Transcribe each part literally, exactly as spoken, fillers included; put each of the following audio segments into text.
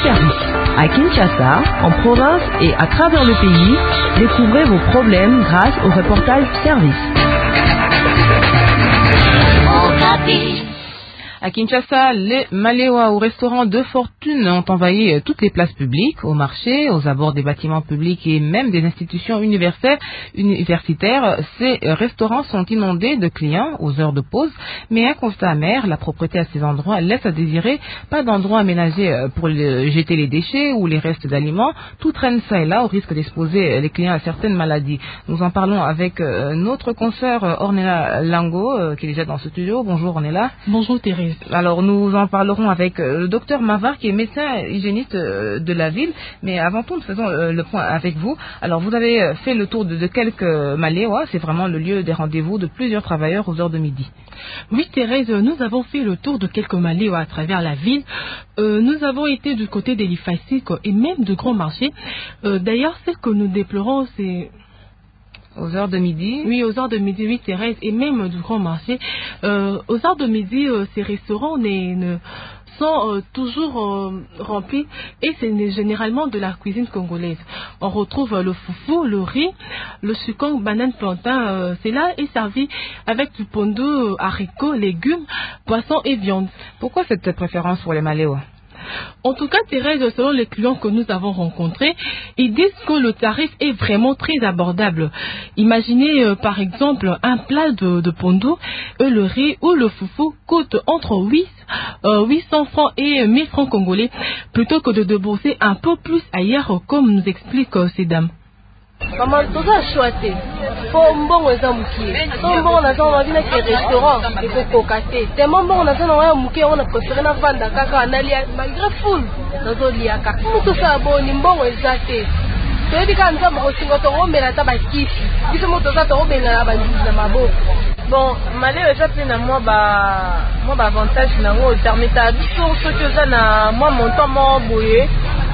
services. À Kinshasa, en province et à travers le pays, découvrez vos problèmes grâce au reportage service. À Kinshasa, les Maléwa au restaurant de fortune ont envahi toutes les places publiques, aux marchés, aux abords des bâtiments publics et même des institutions universitaires. universitaires. Ces restaurants sont inondés de clients aux heures de pause, mais un constat amer, la propreté à ces endroits laisse à désirer. Pas d'endroit aménagé pour le, jeter les déchets ou les restes d'aliments. Tout traîne ça et là au risque d'exposer les clients à certaines maladies. Nous en parlons avec notre consoeur Ornella Lango, qui est déjà dans ce studio. Bonjour Ornella. Bonjour Thérèse. Alors nous en parlerons avec le docteur Mavar qui est médecin hygiéniste de la ville, mais avant tout nous faisons le point avec vous. Alors vous avez fait le tour de, de quelques Maléwa, c'est vraiment le lieu des rendez-vous de plusieurs travailleurs aux heures de midi. Oui Thérèse, nous avons fait le tour de quelques Maléwa à travers la ville. Euh, nous avons été du côté des Lifasik et même de grands marchés. Euh, D'ailleurs, ce que nous déplorons, c'est... Aux heures de midi? Oui, aux heures de midi, oui, Thérèse, et même du grand marché. Euh, aux heures de midi, euh, ces restaurants ne, ne sont euh, toujours euh, remplis et c'est généralement de la cuisine congolaise. On retrouve euh, le foufou, le riz, le sucong, banane, plantain. Euh, Cela est servi avec du pondu, euh, haricots, légumes, poissons et viande. Pourquoi cette préférence pour les Maléwa? En tout cas, Thérèse, selon les clients que nous avons rencontrés, ils disent que le tarif est vraiment très abordable. Imaginez euh, par exemple un plat de, de pondu, euh, le riz ou le foufou coûte entre huit cents francs et mille francs congolais, plutôt que de débourser un peu plus ailleurs, comme nous expliquent euh, ces dames. Maman, tout ça chouette. Pour bon exemple, pour bon exemple, on a vu que restaurant et que cocaté. Tellement bon exemple, on a vu on a préféré na vendre kaka na lia malgré full. Dans lia kaka. Tout ça bon, ni bon exemple. Tu dis quand ça bon, si on te remet la tabac kifi. Dis moi tout ça te remet la bandise na mabo. Bon, malé ça puis na moi ba moi ba avantage na moi permettre sur ce que ça na moi montant moi boyer.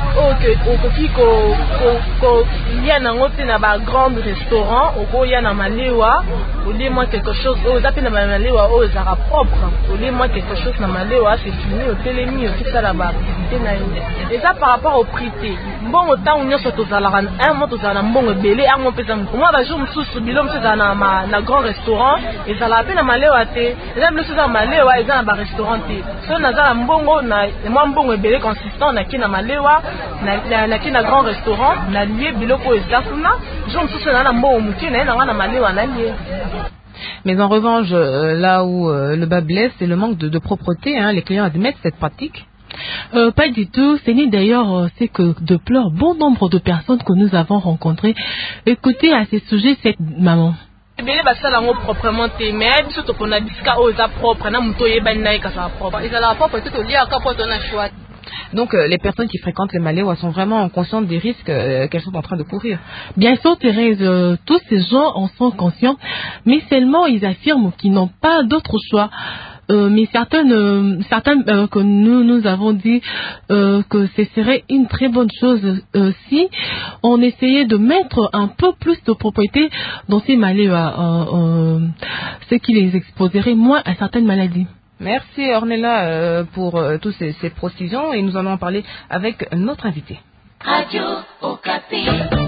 Okoki ko ko lia nango te na ba grand restaurant oko ya na Maléwa olie moi quelque chose o zapi na Maléwa o zara propre olie moi quelque chose na Maléwa c'est fini au télémi tout ça là-bas activité na yo et ça par rapport au prix te mbongo tant nyonso tozala un mois tozala mbongo belé un mois pesa moi ba jour mususu bilom tozala na na grand restaurant et ça la pe na Maléwa te là le tozala Maléwa et na ba restaurant te so na za mbongo na moi mbongo belé consistant na ki na Maléwa na na ki na grand restaurant na lié biloko ezakuna je me soucie na mbongo muki na na na Maléwa na lié. Mais en revanche, euh, là où euh, le bas blesse, c'est le manque de, de propreté. Hein. Les clients admettent cette pratique. Euh, pas du tout. C'est ni d'ailleurs c'est que de pleurs bon nombre de personnes que nous avons rencontrées. Écoutez à ces sujets cette maman. Belé basala ngo proprement te mais biso to pona bisika o za propre na muto yeba na ka sa propre. Ils la propre tout lié à ka poto na choix. Donc euh, les personnes qui fréquentent les Maléwa sont vraiment conscientes des risques euh, qu'elles sont en train de courir. Bien sûr Thérèse, euh, tous ces gens en sont conscients, mais seulement ils affirment qu'ils n'ont pas d'autre choix. Euh, mais certaines, euh, certaines euh, que nous nous avons dit euh, que ce serait une très bonne chose euh, si on essayait de mettre un peu plus de propriété dans ces Maléwa, euh, euh, ce qui les exposerait moins à certaines maladies. Merci Ornella euh, pour euh, toutes ces, ces précisions et nous allons en parler avec notre invité. Radio Okapi.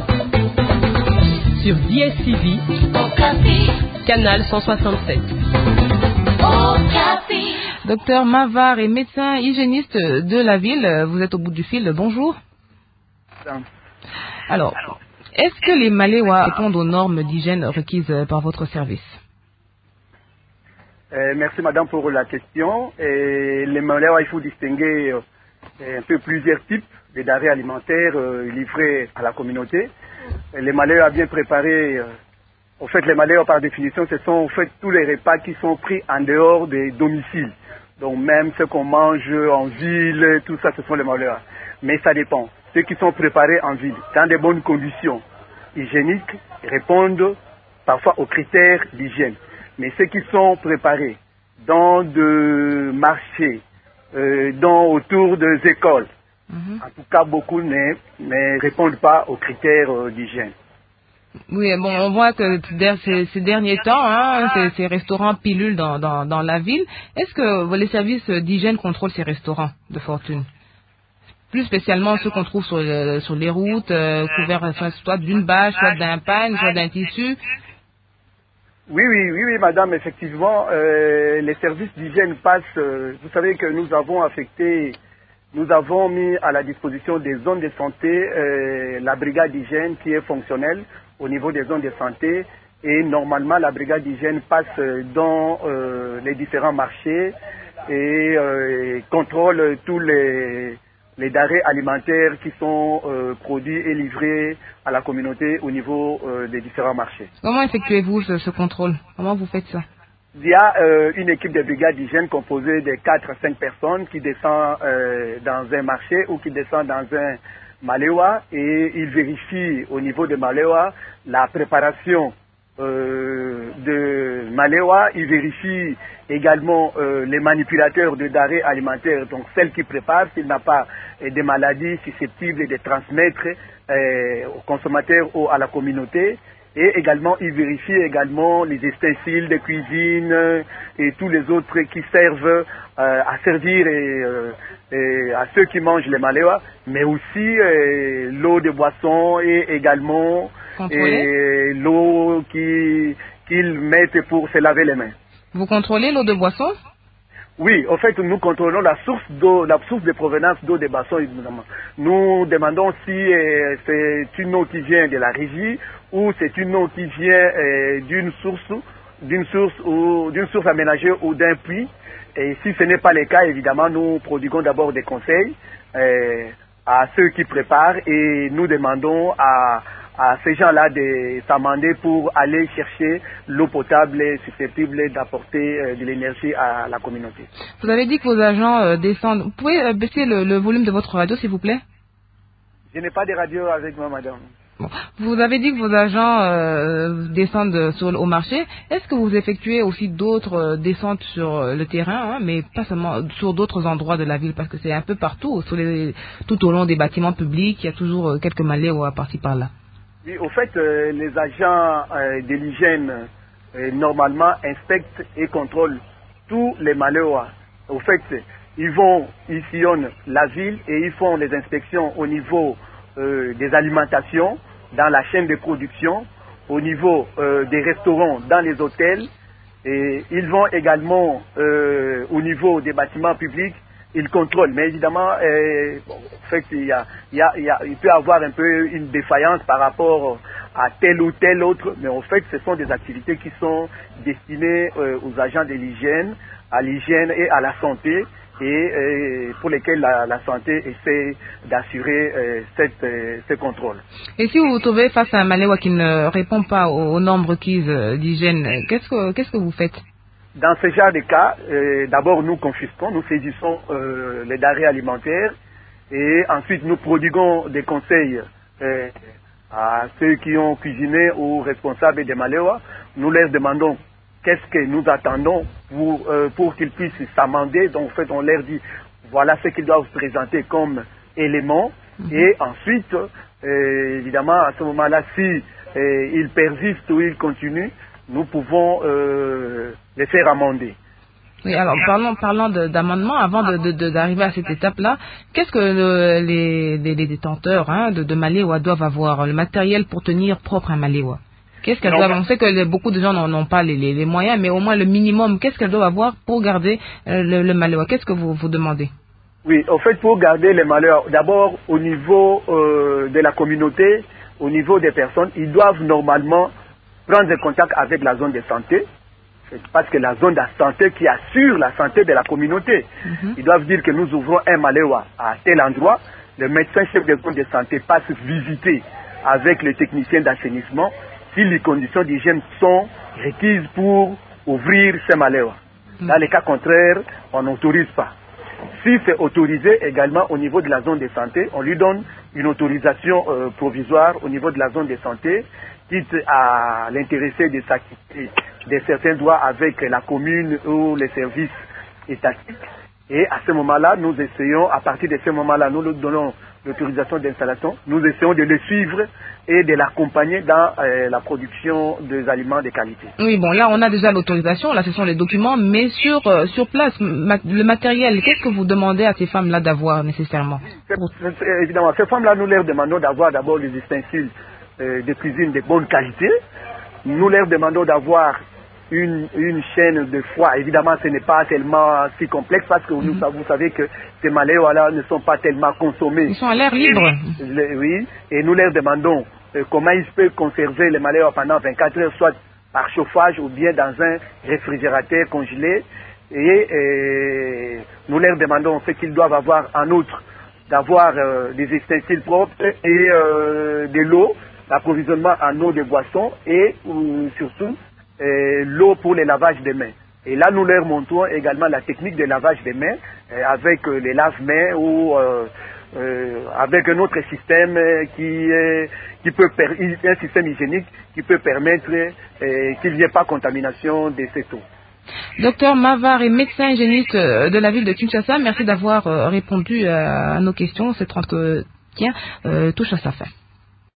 Sur D S T V, Okapi. canal cent soixante-sept. Okapi. Docteur Mavar est médecin hygiéniste de la ville. Vous êtes au bout du fil. Bonjour. Alors, est-ce que les Maléwa répondent aux normes d'hygiène requises par votre service? Euh, merci madame pour la question. Et les Maléwa, il faut distinguer euh, un peu plusieurs types de denrées alimentaires euh, livrées à la communauté. Et les Maléwa bien préparés, euh, en fait les Maléwa par définition ce sont en fait tous les repas qui sont pris en dehors des domiciles. Donc même ce qu'on mange en ville, tout ça ce sont les Maléwa. Mais ça dépend. Ceux qui sont préparés en ville, dans de bonnes conditions hygiéniques, répondent parfois aux critères d'hygiène. Mais ceux qui sont préparés dans des marchés, euh, dans, autour des écoles, mm-hmm. en tout cas beaucoup ne, ne répondent pas aux critères euh, d'hygiène. Oui, bon, on voit que ces, ces derniers temps, hein, ces, ces restaurants pilulent dans, dans, dans la ville. Est-ce que les services d'hygiène contrôlent ces restaurants de fortune? Plus spécialement ceux qu'on trouve sur, le, sur les routes, euh, couverts soit d'une bâche, soit d'un pagne, soit d'un tissu. Oui, oui, oui, oui, madame, effectivement, euh, les services d'hygiène passent, euh, vous savez que nous avons affecté, nous avons mis à la disposition des zones de santé euh, la brigade d'hygiène qui est fonctionnelle au niveau des zones de santé, et normalement la brigade d'hygiène passe dans euh, les différents marchés et euh, contrôle tous les, les denrées alimentaires qui sont euh, produits et livrés à la communauté au niveau euh, des différents marchés. Comment effectuez-vous ce, ce contrôle? Comment vous faites ça? Il y a euh, une équipe de brigade d'hygiène composée de quatre à cinq personnes qui descend euh, dans un marché ou qui descend dans un Malewa, et ils vérifient au niveau de Malewa la préparation euh, de Malewa. Ils vérifient également euh, les manipulateurs de denrées alimentaires, donc celles qui préparent, s'il n'a pas euh, des maladies susceptibles de transmettre euh, aux consommateurs ou à la communauté. Et également, ils vérifient également les ustensiles de cuisine euh, et tous les autres qui servent euh, à servir et, euh, et à ceux qui mangent les Malewa, mais aussi euh, l'eau de boisson et également et l'eau qui, qu'ils mettent pour se laver les mains. Vous contrôlez l'eau de boisson? Oui, en fait, nous contrôlons la source d'eau, la source de provenance d'eau de boisson, évidemment. Nous demandons si euh, c'est une eau qui vient de la régie ou c'est une eau qui vient euh, d'une source, d'une source ou d'une source aménagée ou d'un puits. Et si ce n'est pas le cas, évidemment, nous prodiguons d'abord des conseils euh, à ceux qui préparent, et nous demandons à à ces gens-là de s'amender pour aller chercher l'eau potable susceptible d'apporter euh, de l'énergie à la communauté. Vous avez dit que vos agents euh, descendent. Vous pouvez euh, baisser le, le volume de votre radio, s'il vous plaît? Je n'ai pas de radio avec moi, madame. Bon. Vous avez dit que vos agents euh, descendent sur, au marché. Est-ce que vous effectuez aussi d'autres euh, descentes sur le terrain, hein, mais pas seulement sur d'autres endroits de la ville, parce que c'est un peu partout, sur les, tout au long des bâtiments publics, il y a toujours euh, quelques Malewa par-ci par-là. Oui, au fait, euh, les agents euh, de l'hygiène euh, normalement inspectent et contrôlent tous les Malewa. Au fait, ils vont, ils sillonnent la ville et ils font les inspections au niveau euh, des alimentations, dans la chaîne de production, au niveau euh, des restaurants, dans les hôtels, et ils vont également euh, au niveau des bâtiments publics. Ils contrôlent, mais évidemment, euh, bon, en fait, il, y a, il, y a, il, y a, il peut y avoir un peu une défaillance par rapport à tel ou tel autre, mais en fait, ce sont des activités qui sont destinées euh, aux agents de l'hygiène, à l'hygiène et à la santé, et euh, pour lesquels la, la santé essaie d'assurer euh, cette, euh, ce contrôle. Et si vous vous trouvez face à un Malewa qui ne répond pas aux, aux normes requises d'hygiène, qu'est-ce que, qu'est-ce que vous faites? Dans ce genre de cas, euh, d'abord nous confisquons, nous saisissons euh, les denrées alimentaires, et ensuite nous prodiguons des conseils euh, à ceux qui ont cuisiné ou responsables des Malewa. Nous leur demandons qu'est-ce que nous attendons pour, euh, pour qu'ils puissent s'amender. Donc en fait on leur dit voilà ce qu'ils doivent présenter comme éléments, mmh. Et ensuite euh, évidemment à ce moment-là, si euh, ils persistent ou ils continuent, nous pouvons euh, les faire amender. Oui, alors parlons, parlons de, d'amendement. Avant de, de, de, d'arriver à cette étape-là, qu'est-ce que le, les, les, les détenteurs hein, de, de Malewa doivent avoir? Le matériel pour tenir propre un Malewa. Qu'est-ce qu'elles doivent? On sait que les, beaucoup de gens n'en ont pas les, les, les moyens, mais au moins le minimum, qu'est-ce qu'elles doivent avoir pour garder euh, le, le Malewa? Qu'est-ce que vous vous demandez? Oui, en fait, pour garder les Malewa, d'abord au niveau euh, de la communauté, au niveau des personnes, ils doivent normalement prendre contact avec la zone de santé, parce que la zone de santé qui assure la santé de la communauté. Mm-hmm. Ils doivent dire que nous ouvrons un Malewa à tel endroit, le médecin chef de zone de santé passe visiter avec les techniciens d'assainissement si les conditions d'hygiène sont requises pour ouvrir ce Malewa. Mm-hmm. Dans les cas contraires, on n'autorise pas. Si c'est autorisé également au niveau de la zone de santé, on lui donne une autorisation euh, provisoire au niveau de la zone de santé, quitte à l'intéressé de s'acquitter de certains droits avec la commune ou les services étatiques. Et à ce moment-là, nous essayons, à partir de ce moment-là, nous lui donnons l'autorisation d'installation, nous essayons de le suivre et de l'accompagner dans euh, la production des aliments de qualité. Oui, bon, là, on a déjà l'autorisation, là, ce sont les documents, mais sur, euh, sur place, ma le matériel, qu'est-ce que vous demandez à ces femmes-là d'avoir nécessairement? Évidemment, ces femmes-là, nous leur demandons d'avoir d'abord les ustensiles euh, de cuisine de bonne qualité. Nous leur demandons d'avoir Une, une chaîne de froid. Évidemment, ce n'est pas tellement si complexe parce que mm-hmm. vous, vous savez que ces maléois-là ne sont pas tellement consommés. Ils sont à l'air libre. Le, oui, et nous leur demandons euh, comment ils peuvent conserver les maléois pendant vingt-quatre heures, soit par chauffage ou bien dans un réfrigérateur congelé. Et euh, nous leur demandons ce qu'ils doivent avoir en outre, d'avoir euh, des ustensiles propres et euh, de l'eau, l'approvisionnement en eau de boisson et euh, surtout Euh, l'eau pour le lavage des mains. Et là, nous leur montrons également la technique de lavage des mains euh, avec euh, les lave-mains ou euh, euh, avec un autre système euh, qui, euh, qui peut per un système hygiénique qui peut permettre euh, qu'il n'y ait pas contamination de cette eau. Docteur Mavar est médecin hygiéniste de la ville de Kinshasa. Merci d'avoir répondu à nos questions. Cet entretien euh, touche à sa fin.